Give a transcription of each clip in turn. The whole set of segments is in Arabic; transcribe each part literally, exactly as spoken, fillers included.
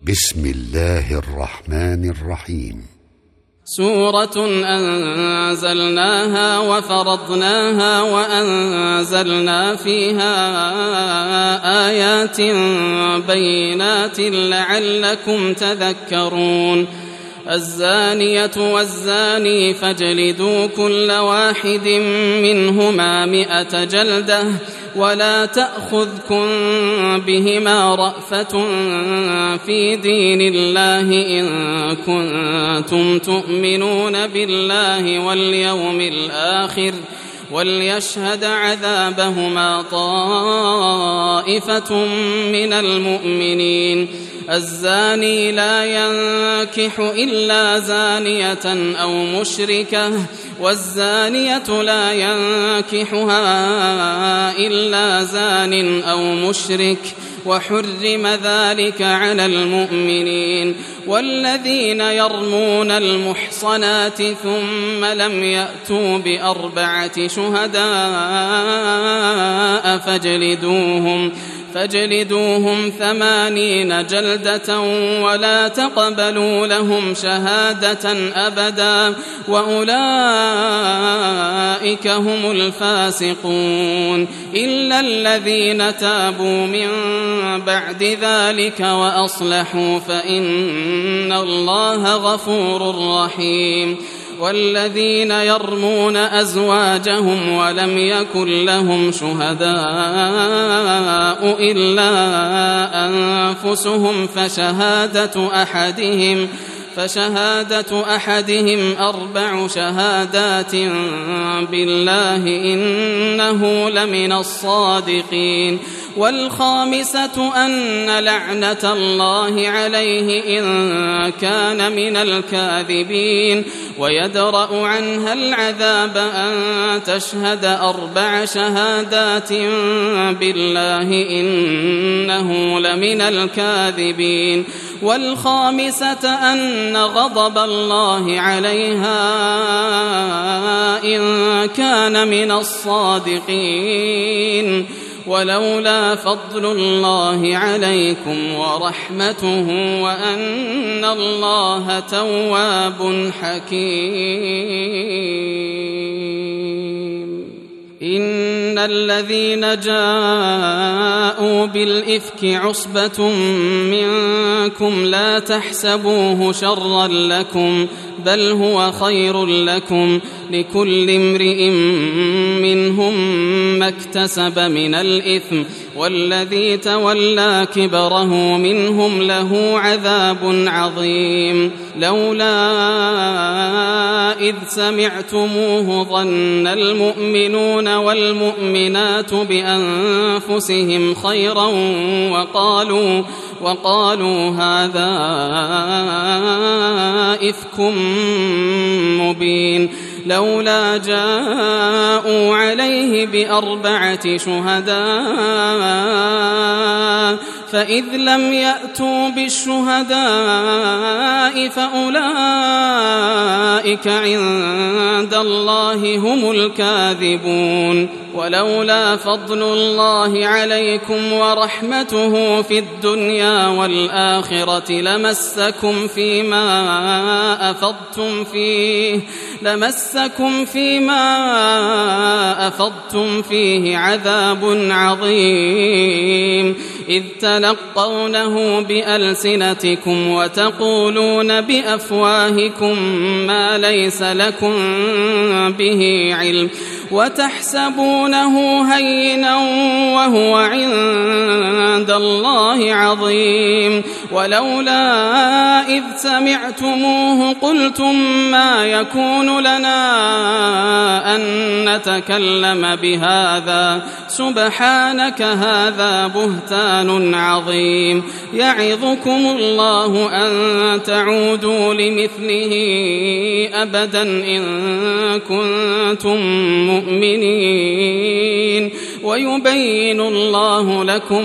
بسم الله الرحمن الرحيم. سورة أنزلناها وفرضناها وأنزلنا فيها آيات بينات لعلكم تذكرون. الزانية والزاني فاجلدوا كل واحد منهما مئة جلدة ولا تأخذكم بهما رأفة في دين الله إن كنتم تؤمنون بالله واليوم الآخر وليشهد عذابهما طائفة من المؤمنين. الزاني لا ينكح إلا زانية أو مشركة والزانية لا ينكحها إلا زان أو مشرك وحرم ذلك على المؤمنين. والذين يرمون المحصنات ثم لم يأتوا بأربعة شهداء فاجلدوهم فاجلدوهم ثمانين جلدة ولا تقبلوا لهم شهادة أبدا وأولئك هم الفاسقون إلا الذين تابوا من بعد ذلك وأصلحوا فإن الله غفور رحيم. والذين يرمون أزواجهم ولم يكن لهم شهداء إلا أنفسهم فشهادة أحدهم فشهادة أحدهم أربع شهادات بالله إنه لمن الصادقين. والخامسة أن لعنة الله عليه إن كان من الكاذبين ويدرأ عنها العذاب أن تشهد أربع شهادات بالله إنه لمن الكاذبين. والخامسة أن غضب الله عليها إن كان من الصادقين. ولولا فضل الله عليكم ورحمته وأن الله تواب حكيم. إن الذين جاءوا بالإفك عصبة منكم لا تحسبوه شرا لكم بل هو خير لكم لكل امرئ منهم ما اكتسب من الإثم والذي تولى كبره منهم له عذاب عظيم. لولا إذ سمعتموه ظن المؤمنون والمؤمنات بأنفسهم خيرا وقالوا وقالوا هذا إفك مبين. لولا جاءوا عليه بأربعة شهداء فإذ لم يأتوا بالشهداء فأولئك عند الله هم الكاذبون. ولولا فضل الله عليكم ورحمته في الدنيا والآخرة لمسكم فيما أفضتم فيه لمسكم فيما أفضتم فيه عذاب عظيم إذ تلقونه بألسنتكم وتقولون بأفواهكم ما ليس لكم به علم وتحسبونه هينا وهو عند الله عظيم. ولولا إذ سمعتموه قلتم ما يكون لنا أن نتكلم بهذا سبحانك هذا بهتان عظيم. يعظكم الله أن تعودوا لمثله أبدا إن كنتم مؤمنين ويبين الله لكم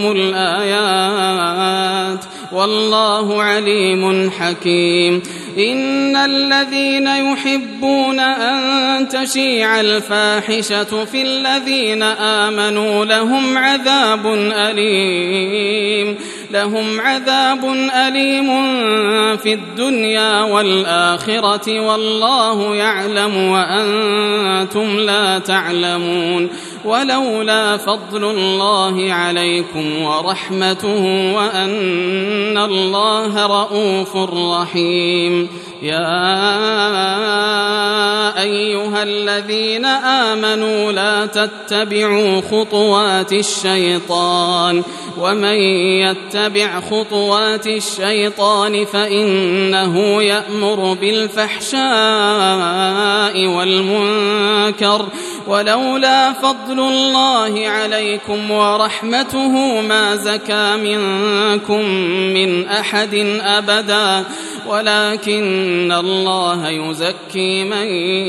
الآيات والله عليم حكيم. إن الذين يحبون أن تشيع الفاحشة في الذين آمنوا لهم عذاب أليم لهم عذاب أليم في الدنيا والآخرة والله يعلم وأنتم لا تعلمون ولولا فضل الله عليكم ورحمته وأن الله رؤوف رحيم. يا أيها الذين آمنوا لا تتبعوا خطوات الشيطان ومن يتبع خطوات الشيطان فإنه يأمر بالفحشاء والمنكر ولولا فضل الله عليكم ورحمته ما زكى منكم من أحد أبدا ولكن الله يزكي من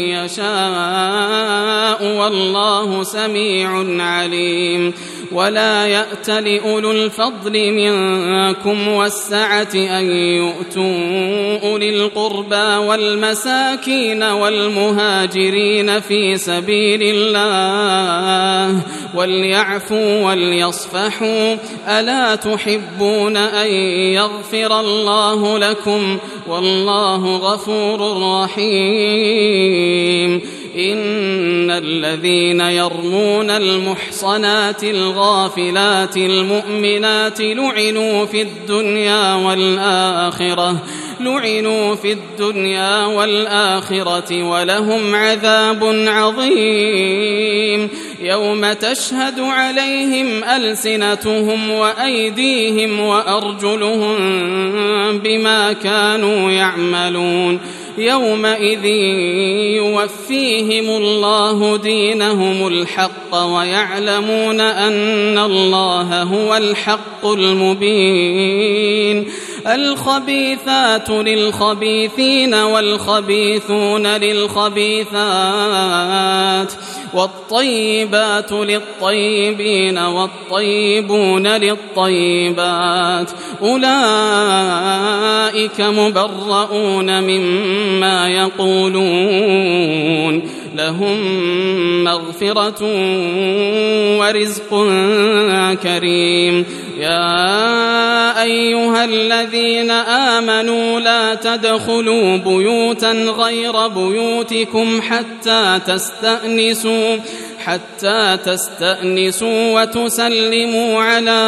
يشاء والله سميع عليم. ولا يأتل أولو الفضل منكم والسعة أن يؤتوا أولي القربى والمساكين والمهاجرين في سبيل الله وليعفوا وليصفحوا ألا تحبون أن يغفر الله لكم والله غفور رحيم. إن الذين يرمون المحصنات الغافلات المؤمنات لعنوا في الدنيا والآخرة لعنوا في الدنيا والآخرة ولهم عذاب عظيم يوم تشهد عليهم ألسنتهم وأيديهم وأرجلهم بما كانوا يعملون يومئذ يوفيهم الله دينهم الحق ويعلمون أن الله هو الحق المبين. الخبيثات للخبيثين والخبيثون للخبيثات والطيبات للطيبين والطيبون للطيبات أولئك مبرؤون مما يقولون لهم مغفرة ورزق كريم. يا أيها الذين آمنوا لا تدخلوا بيوتا غير بيوتكم حتى تستأنسوا حتى تستأنسوا وتسلموا على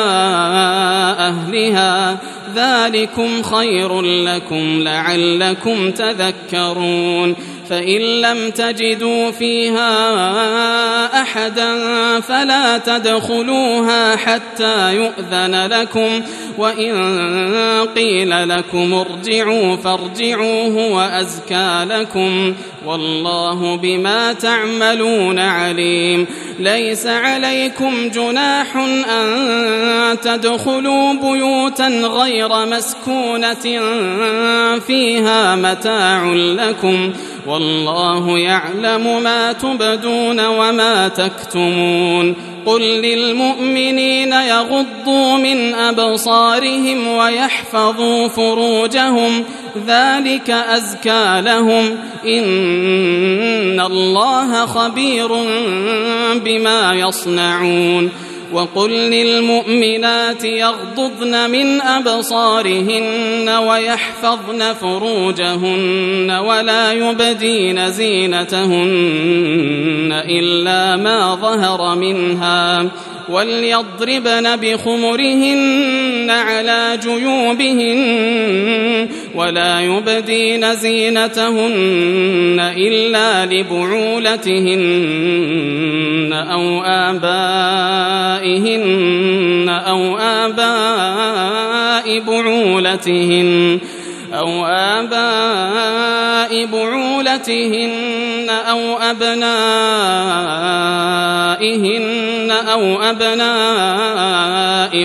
أهلها ذلكم خير لكم لعلكم تذكرون. فإن لم تجدوا فيها أحدا فلا تدخلوها حتى يؤذن لكم وإن قيل لكم ارجعوا فارجعوا هو أزكى لكم والله بما تعملون عليم. ليس عليكم جناح أن تدخلوا بيوتا غير مسكونة فيها متاع لكم والله يعلم ما تبدون وما تكتمون. قل للمؤمنين يغضوا من أبصارهم ويحفظوا فروجهم ذلك أزكى لهم إن الله خبير بما يصنعون. وقل للمؤمنات يغضضن من أبصارهن ويحفظن فروجهن ولا يبدين زينتهن إلا ما ظهر منها وليضربن بخمرهن على جيوبهن ولا يبدين زينتهن إلا لبعولتهن أو آبائهن أو آباء بعولتهن أو آباء بعولتهن أو أبنائهن أو أبناء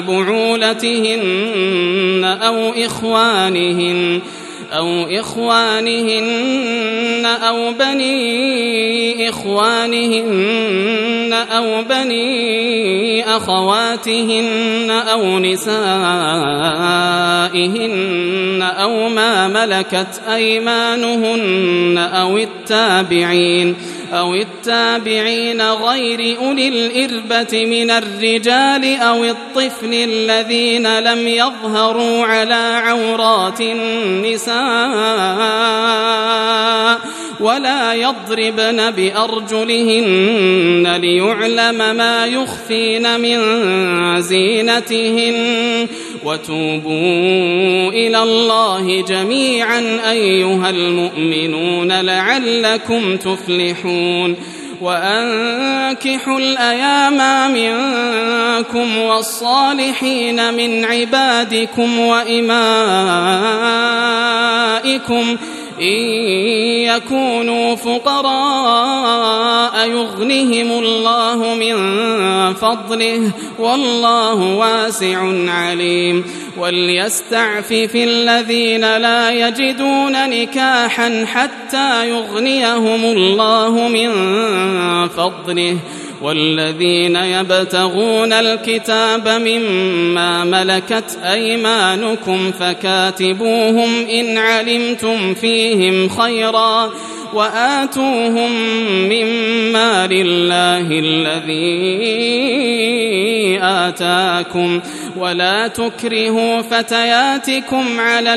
بعولتهن أو إخوانهن أو إخوانهن أو بني إخوانهن أو بني أخواتهن أو نسائهن أو ما ملكت أيمانهن أو التابعين أو التابعين غير أولي الإربة من الرجال أو الطفل الذين لم يظهروا على عورات النساء ولا يضربن بأرجلهن ليعلم ما يخفين من زينتهن وتوبوا إلى الله جميعا أيها المؤمنون لعلكم تفلحون وأنكحوا الأيام منكم والصالحين من عبادكم وإمائكم إن يكونوا فقراء يغنهم الله من فضله والله واسع عليم وليستعفف الذين لا يجدون نكاحا حتى يغنيهم الله من فضله والذين يبتغون الكتاب مما ملكت أيمانكم فكاتبوهم إن علمتم فيهم خيرا وآتوهم مما لله الذي آتاكم ولا تكرهوا فتياتكم على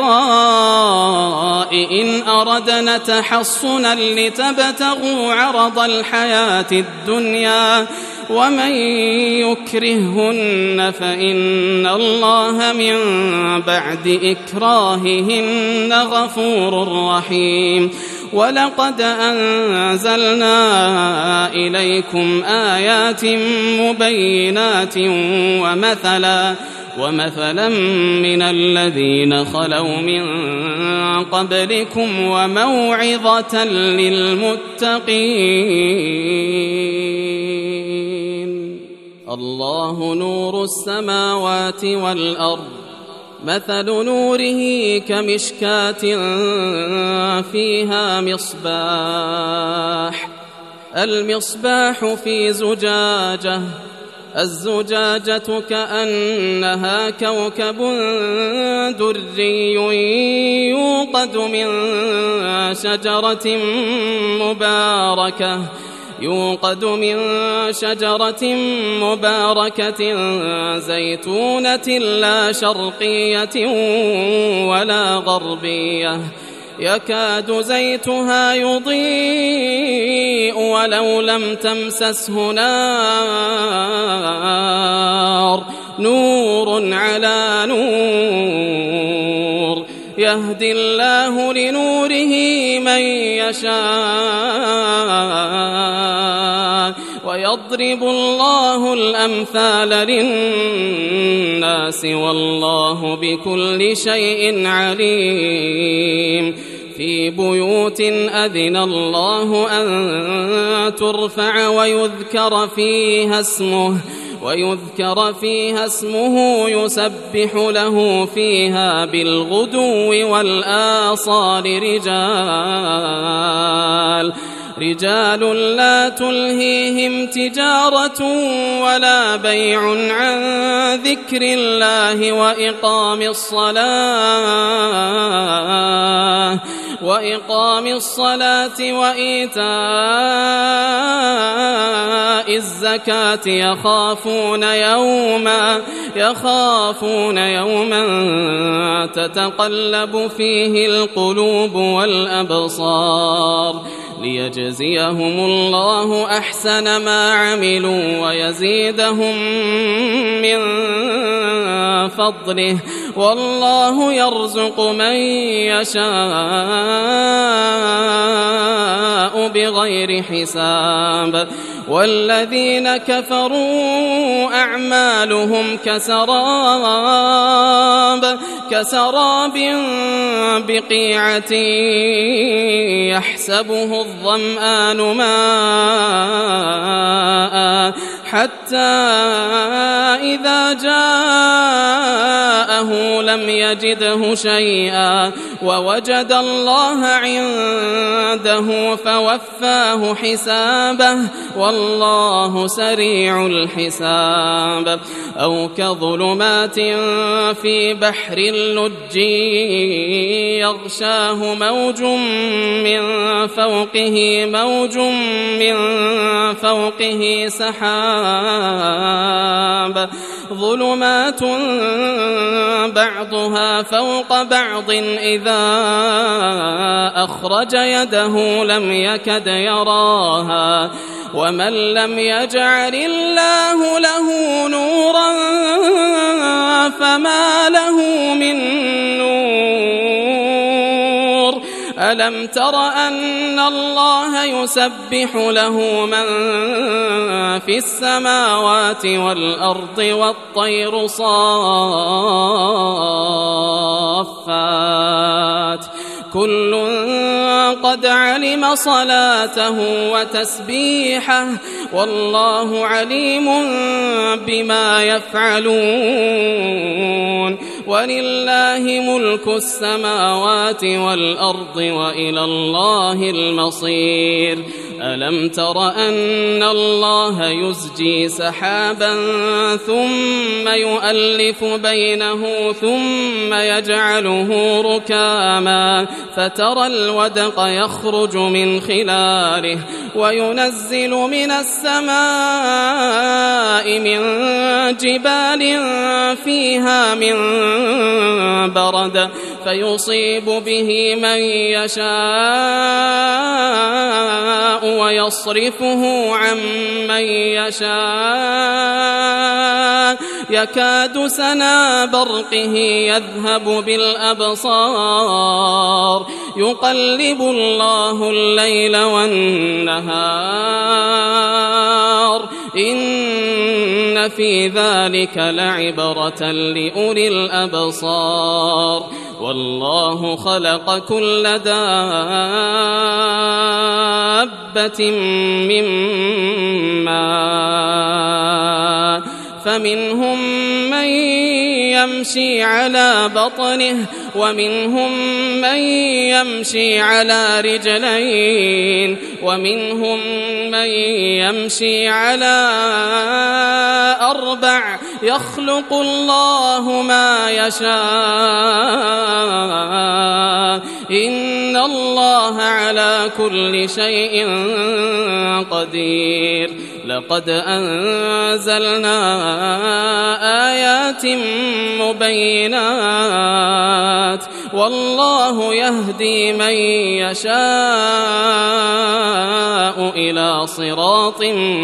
البغاء إن أردنا تحصنا لتبتغوا عرض الحياة الدنيا ومن يكرههن فإن الله من بعد إكراههن غفور رحيم ولقد أنزلنا إليكم آيات مبينات ومثلا ومثلا من الذين خلوا من قبلكم وموعظة للمتقين الله نور السماوات والأرض مثل نوره كمشكاة فيها مصباح المصباح في زجاجة الزجاجة كأنها كوكب دري يوقد من شجرة مباركة يوقد من شجرة مباركة زيتونة لا شرقية ولا غربية يكاد زيتها يضيء ولو لم تمسسه نار نور على نور يهدي الله لنوره من يشاء ويضرب الله الأمثال للناس والله بكل شيء عليم في بيوت أذن الله أن ترفع ويذكر فيها اسمه ويذكر فيها اسمه يسبح له فيها بالغدو والآصال رجال رجال لا تلهيهم تجارة ولا بيع عن ذكر الله وإقام الصلاة وإقام الصلاة وإيتاء الزكاة يخافون يوما يخافون يوما تتقلب فيه القلوب والأبصار ليجزيهم الله أحسن ما عملوا ويزيدهم من فضله والله يرزق من يشاء بغير حساب والذين كفروا أعمالهم كسراب كسراب بقيعة يحسبه الظمآن ماء حتى إذا جاءه لم يجده شيئا ووجد الله عنده فوفاه حسابه والله سريع الحساب. أو كظلمات في بحر اللج يغشاه موج من فوقه موج من فوقه سحاب ظلمات بعضها فوق بعض إذا أخرج يده لم يكد يراها ومن لم يجعل الله له نورا فما له من نور. ألم تر أن الله يسبح له من في السماوات والأرض والطير صافات كل قد علم صلاته وتسبيحه والله عليم بما يفعلون. ولله ملك السماوات والأرض وإلى الله المصير. ألم تر أن الله يزجي سحابا ثم يؤلف بينه ثم يجعله ركاما فترى الودق يخرج من خلاله وينزل من السماء من جبال فيها من برد فيصيب به من يشاء ويصرفه عن من يشاء يكاد سنا برقه يذهب بالأبصار يقلب الله الليل والنهار إن في ذلك لعبرة لأولي الأبصار. والله خلق كل دابة من ماء فمنهم من يمشي على بطنه ومنهم من يمشي على رجلين ومنهم من يمشي على أربع يخلق الله ما يشاء إن الله على كل شيء قدير. لقد أنزلنا آيات مبينات والله يهدي من يشاء إلى صراط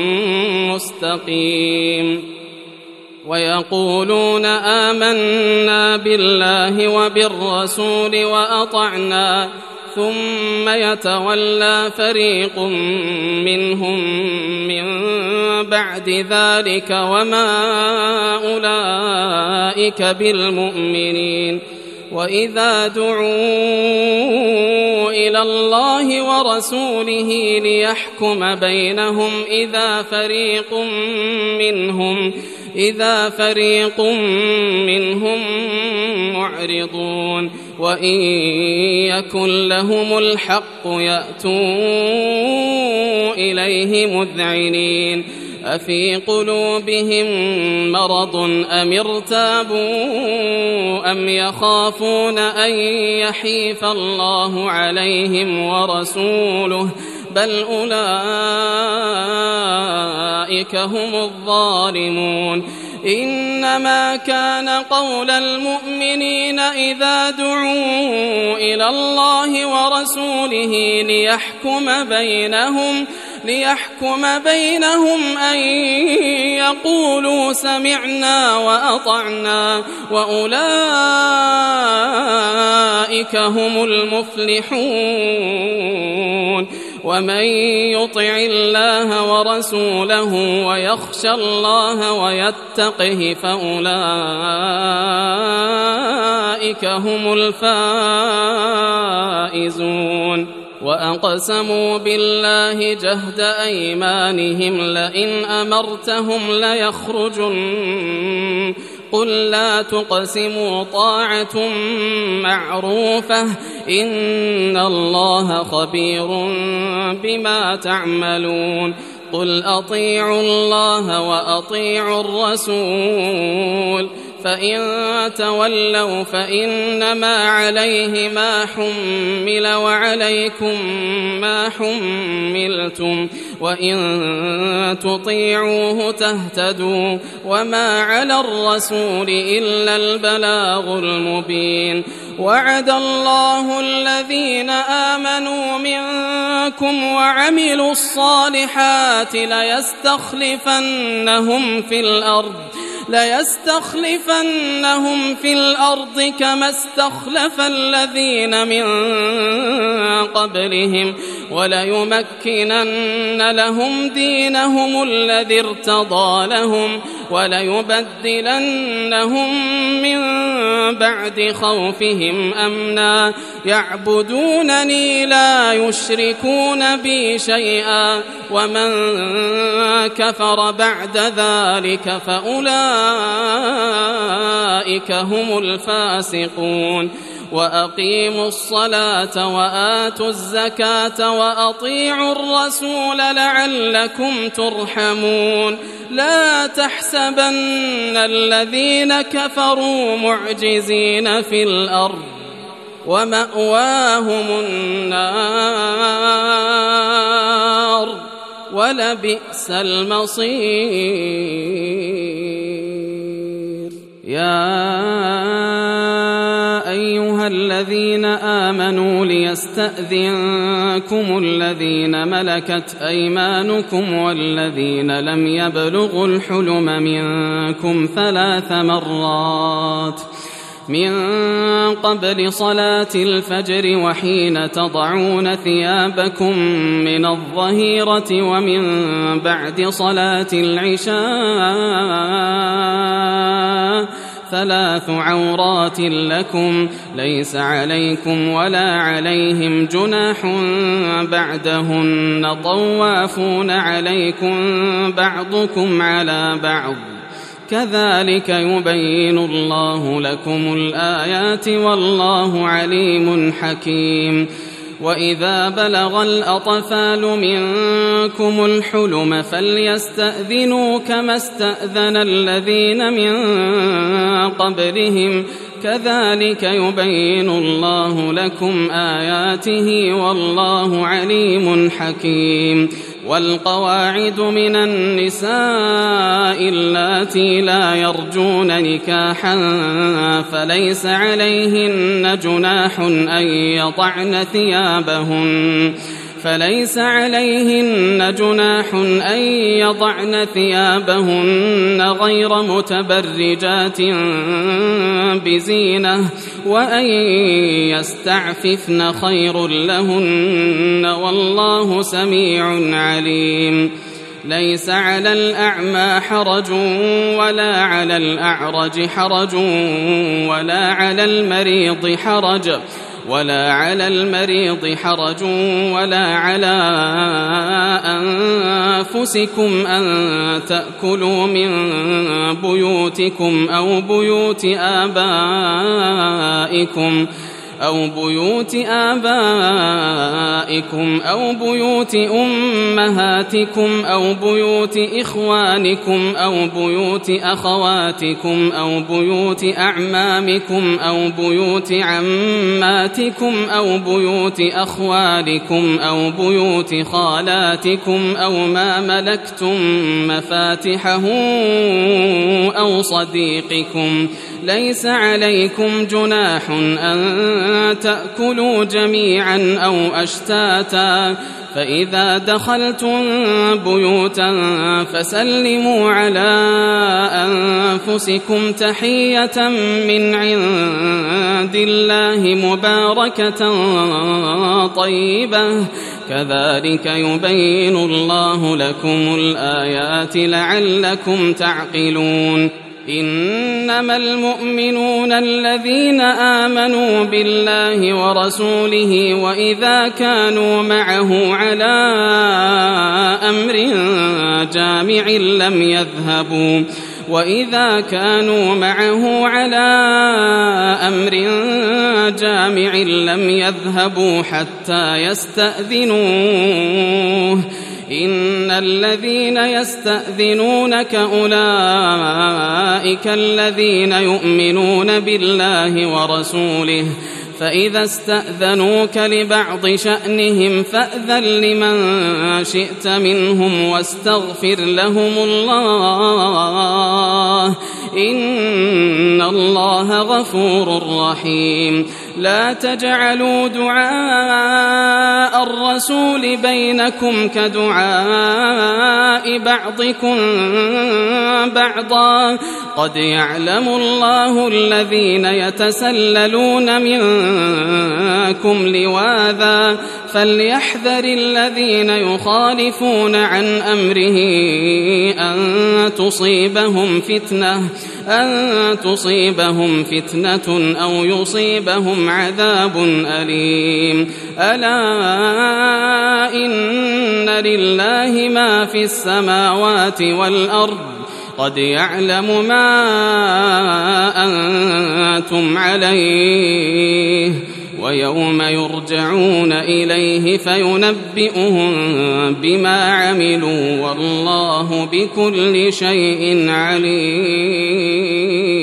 مستقيم. ويقولون آمنا بالله وبالرسول وأطعنا ثم يتولى فريق منهم من بعد ذلك وما أولئك بالمؤمنين. وإذا دعوا إلى الله ورسوله ليحكم بينهم إذا فريق منهم إذا فريق منهم معرضون وإن يكن لهم الحق يأتوا إليه مذعنين. أفي قلوبهم مرض أم ارتابوا أم يخافون أن يحيف الله عليهم ورسوله بل أولئك هم الظالمون. إنما كان قول المؤمنين إذا دعوا إلى الله ورسوله ليحكم بينهم ليحكم بينهم أن يقولوا سمعنا وأطعنا وأولئك هم المفلحون. ومن يطع الله ورسوله ويخشى الله ويتقه فأولئك هم الفائزون. وأقسموا بالله جهد أيمانهم لئن أمرتهم ليخرجن قل لا تقسموا طاعة معروفة إن الله خبير بما تعملون قل أطيعوا الله وأطيعوا الرسول فإن تولوا فإنما عليه ما حمل وعليكم ما حملتم وإن تطيعوه تهتدوا وما على الرسول إلا البلاغ المبين وعد الله الذين آمنوا منكم وعملوا الصالحات ليستخلفنهم في الأرض ليستخلفنهم في الأرض كما استخلف الذين من قبلهم وليمكنن لهم دينهم الذي ارتضى لهم وليبدلنهم من بعد خوفهم أمنا يعبدونني لا يشركون بي شيئا ومن كفر بعد ذلك فأولئك هم الفاسقون وأقيموا الصلاة وآتوا الزكاة وأطيعوا الرسول لعلكم ترحمون لا تحسبن الذين كفروا معجزين في الأرض ومأواهم النار ولبئس المصير يا أيها الذين آمنوا ليستأذنكم الذين ملكت أيمانكم والذين لم يبلغوا الحلم منكم ثلاث مرات من قبل صلاة الفجر وحين تضعون ثيابكم من الظهيرة ومن بعد صلاة العشاء ثلاث عورات لكم ليس عليكم ولا عليهم جناح بعدهن طوافون عليكم بعضكم على بعض كذلك يبين الله لكم الآيات والله عليم حكيم وإذا بلغ الأطفال منكم الحلم فليستأذنوا كما استأذن الذين من قبلهم كذلك يبين الله لكم آياته والله عليم حكيم والقواعد من النساء اللاتي لا يرجون نكاحا فليس عليهن جناح أن يضعن ثيابهن فليس عليهن جناح أن يضعن ثيابهن غير متبرجات بزينة وأن يستعففن خير لهن والله سميع عليم ليس على الأعمى حرج ولا على الأعرج حرج ولا على المريض حرج ولا على المريض حرج ولا على أنفسكم أن تأكلوا من بيوتكم أو بيوت آبائكم أو بيوت آبائكم أو بيوت أمهاتكم أو بيوت إخوانكم أو بيوت أخواتكم أو بيوت أعمامكم أو بيوت عماتكم أو بيوت أخوالكم أو بيوت خالاتكم أو ما ملكتم مفاتحه أو صديقكم ليس عليكم جناح أن تأكلوا جميعا أو أشتاتا فإذا دخلتم بيوتا فسلموا على أنفسكم تحية من عند الله مباركة طيبة كذلك يبين الله لكم الآيات لعلكم تعقلون إنما المؤمنون الذين آمنوا بالله ورسوله وإذا كانوا معه على أمر جامع لم يذهبوا وإذا كانوا معه على أمر جامع لم يذهبوا حتى يستأذنوه إن الذين يستأذنونك أولئك الذين يؤمنون بالله ورسوله فإذا استأذنوك لبعض شأنهم فأذن لمن شئت منهم واستغفر لهم الله إن الله غفور رحيم لا تجعلوا دعاء الرسول بينكم كدعاء بعضكم بعضا قد يعلم الله الذين يتسللون منكم لواذا فليحذر الذين يخالفون عن أمره أن تصيبهم فتنة أن تصيبهم فتنة أو يصيبهم عذاب أليم ألا إن لله ما في السماوات والأرض قد يعلم ما أنتم عليه ويوم يرجعون إليه فينبئهم بما عملوا والله بكل شيء عليم.